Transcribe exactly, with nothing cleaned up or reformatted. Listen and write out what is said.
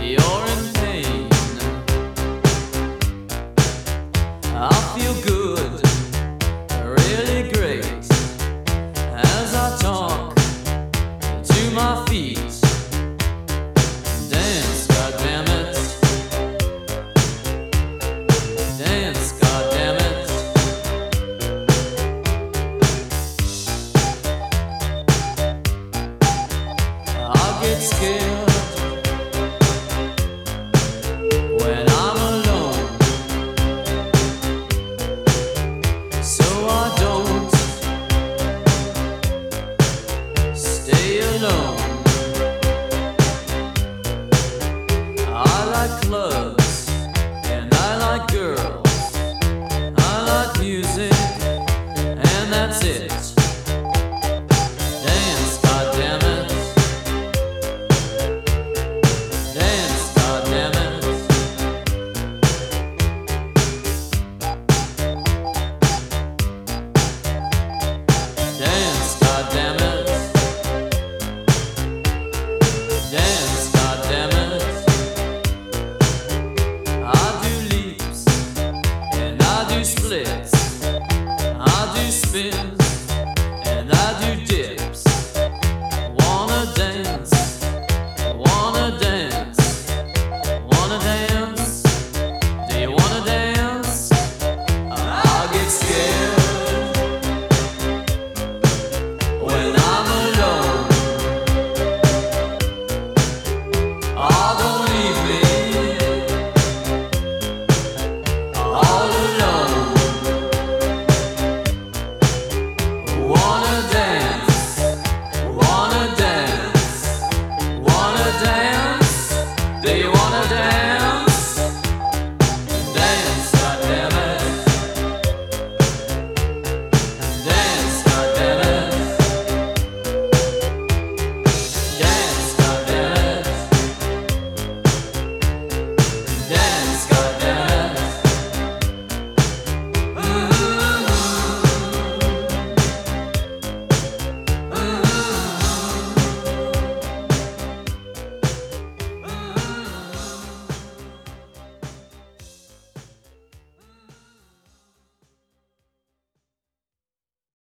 you're in pain. I feel good, really great, as I talk to my feet. Dance, goddammit. Dance, goddammit. I get scared when I'm alone, so I don't stay alone. I like clubs and I like girls. I like music and that's it. Dance, goddammit. Dance, goddammit. Dance, goddammit. Dance, goddammit. I do leaps and I do splits. I do spins and I do dips. Wanna dance, wanna dance, wanna dance. Do you wanna dance? I get scared when I'm alone. Oh, don't leave me all alone. Wanna dance, wanna dance, wanna dance. Do you